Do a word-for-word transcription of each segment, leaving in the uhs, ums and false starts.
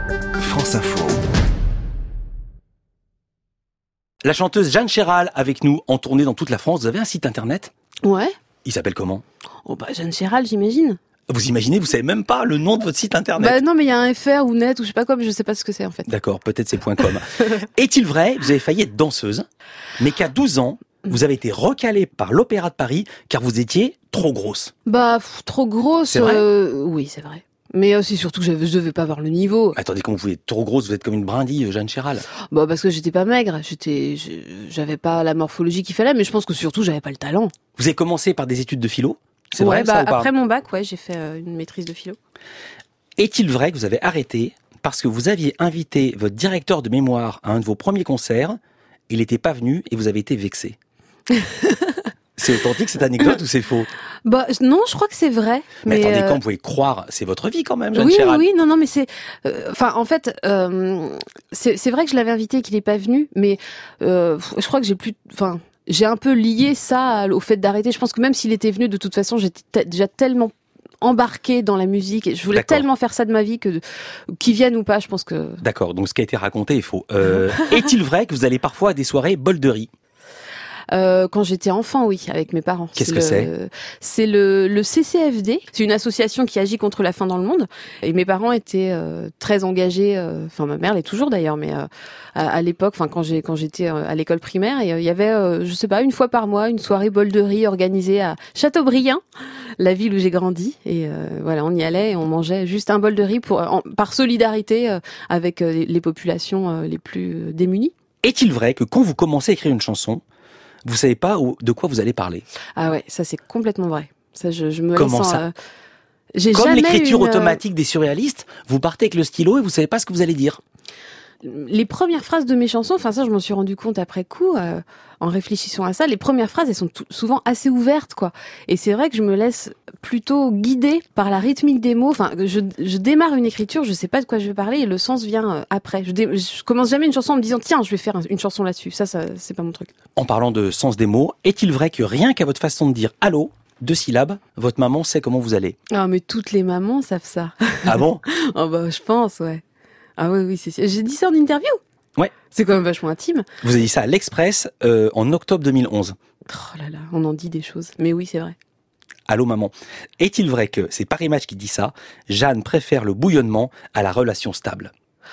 France Info. La chanteuse Jeanne Chéral avec nous en tournée dans toute la France. Vous avez un site internet ? Ouais. Il s'appelle comment ? Oh bah Jeanne Chéral, j'imagine. Vous imaginez, vous savez même pas le nom de votre site internet ? Bah non, mais il y a un F R ou net ou je sais pas quoi, mais je sais pas ce que c'est en fait. D'accord, peut-être c'est .com. Est-il vrai que vous avez failli être danseuse, mais qu'à douze ans, vous avez été recalée par l'Opéra de Paris car vous étiez trop grosse ? Bah pff, trop grosse. C'est vrai euh, oui, c'est vrai. Mais euh, c'est surtout que je je devais pas avoir le niveau. Attendez, comment vous pouvez être trop grosse ? Vous êtes comme une brindille, Jeanne Chéral. Bah parce que j'étais pas maigre, j'étais, je- j'avais pas la morphologie qu'il fallait, mais je pense que surtout j'avais pas le talent. Vous avez commencé par des études de philo ? C'est ouais, vrai bah ça ou pas ? après mon bac, ouais, j'ai fait euh, une maîtrise de philo. Est-il vrai que vous avez arrêté parce que vous aviez invité votre directeur de mémoire à un de vos premiers concerts, il n'était pas venu et vous avez été vexé ? C'est authentique cette anecdote ou c'est faux ? Bah non, je crois que c'est vrai. Mais, attendez, euh, quand vous pouvez croire, c'est votre vie quand même, Jeanne oui, Chéral. oui, non, non, mais c'est, euh, enfin, en fait, euh, c'est, c'est vrai que je l'avais invité et qu'il n'est pas venu, mais euh, je crois que j'ai plus, enfin, j'ai un peu lié ça au fait d'arrêter. Je pense que même s'il était venu, de toute façon, j'étais te- déjà tellement embarquée dans la musique et je voulais D'accord. tellement faire ça de ma vie que qu'il vienne ou pas, je pense que. D'accord, donc ce qui a été raconté est faux. Euh, est-il vrai que vous allez parfois à des soirées bolderie ? Euh, quand j'étais enfant, oui, avec mes parents. Qu'est-ce que le, c'est C'est le, le C C F D. C'est une association qui agit contre la faim dans le monde. Et mes parents étaient euh, très engagés. euh, Enfin, ma mère l'est toujours d'ailleurs, mais euh, à, à l'époque, enfin quand j'ai quand j'étais euh, à l'école primaire, il y avait, euh, je sais pas, une fois par mois, une soirée bolderie organisée à Châteaubriand, la ville où j'ai grandi. Et euh, voilà, on y allait et on mangeait juste un bol de riz pour en, par solidarité euh, avec euh, les populations euh, les plus démunies. Est-il vrai que quand vous commencez à écrire une chanson, vous savez pas où- de quoi vous allez parler ? Ah ouais, ça c'est complètement vrai. Ça, je, je me Comment laisse en, ça euh, j'ai Comme jamais l'écriture une, euh, automatique des surréalistes, vous partez avec le stylo et vous savez pas ce que vous allez dire. Les premières phrases de mes chansons, enfin ça je m'en suis rendu compte après coup, euh, en réfléchissant à ça, les premières phrases elles sont tout- souvent assez ouvertes quoi. Et c'est vrai que je me laisse plutôt guider par la rythmique des mots. Enfin, je, je démarre une écriture, je sais pas de quoi je vais parler et le sens vient euh, après. Je, dé- je commence jamais une chanson en me disant tiens je vais faire un- une chanson là-dessus. Ça, ça c'est pas mon truc. En parlant de sens des mots, est-il vrai que rien qu'à votre façon de dire « allô », deux syllabes, votre maman sait comment vous allez ? Ah mais toutes les mamans savent ça. Ah bon ? Oh bah je pense ouais. Ah oui oui c'est sûr. J'ai dit ça en interview. Ouais. C'est quand même vachement intime. Vous avez dit ça à l'Express euh, en octobre deux mille onze. Oh là là, on en dit des choses. Mais oui c'est vrai. Allô maman. Est-il vrai que, c'est Paris Match qui dit ça, Jeanne préfère le bouillonnement à la relation stable ?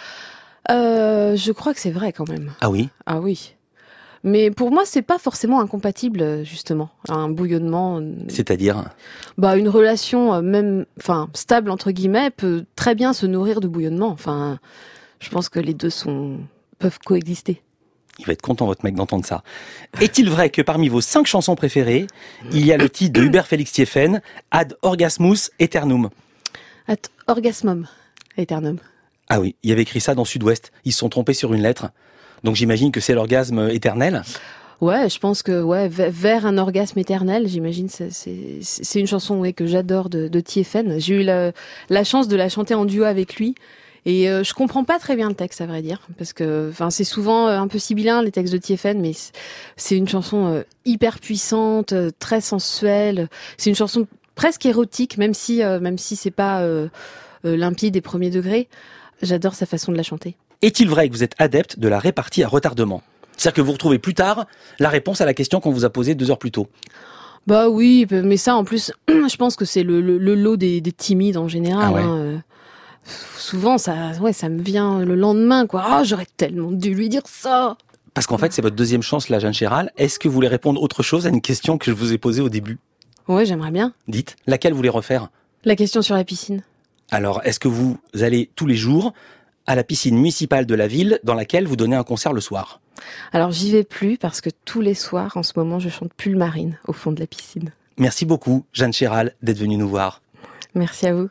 Euh, je crois que c'est vrai quand même. Ah oui ? Ah oui. Mais pour moi, c'est pas forcément incompatible, justement. Un bouillonnement, euh, C'est-à-dire ? bah, une relation, euh, même, enfin, stable, entre guillemets, peut très bien se nourrir de bouillonnement. Enfin, je pense que les deux sont, peuvent coexister. Il va être content votre mec d'entendre ça. Est-il vrai que parmi vos cinq chansons préférées, il y a le titre de Hubert Félix Thieffen, Ad Orgasmus Aeternum ? At orgasmum, aeternum. Ah oui, il y avait écrit ça dans Sud-Ouest. Ils se sont trompés sur une lettre. Donc j'imagine que c'est l'orgasme éternel. Ouais, je pense que, ouais, v- vers un orgasme éternel, j'imagine, c'est, c'est, c'est une chanson, ouais, que j'adore de, de Thieffen. J'ai eu la, la chance de la chanter en duo avec lui. Et euh, je comprends pas très bien le texte, à vrai dire, parce que, enfin, c'est souvent euh, un peu sibyllin les textes de Thieffen, mais c'est- c'est une chanson euh, hyper puissante, euh, très sensuelle. C'est une chanson presque érotique, même si, euh, même si c'est pas euh, euh, limpide et premier degré. J'adore sa façon de la chanter. Est-il vrai que vous êtes adepte de la répartie à retardement ? C'est-à-dire que vous retrouvez plus tard la réponse à la question qu'on vous a posée deux heures plus tôt. Bah oui, mais ça, en plus, je pense que c'est le, le, le lot des, des timides en général. Ah ouais. hein, euh. Souvent, ça, ouais, ça me vient le lendemain, quoi. Ah, j'aurais tellement dû lui dire ça. Parce qu'en fait, c'est votre deuxième chance, là, Jeanne Chéral. Est-ce que vous voulez répondre autre chose à une question que je vous ai posée au début ? Ouais, j'aimerais bien. Dites, laquelle vous voulez refaire ? La question sur la piscine. Alors, est-ce que vous allez tous les jours à la piscine municipale de la ville dans laquelle vous donnez un concert le soir ? Alors, j'y vais plus parce que tous les soirs, en ce moment, je chante Pull Marine au fond de la piscine. Merci beaucoup, Jeanne Chéral, d'être venue nous voir. Merci à vous.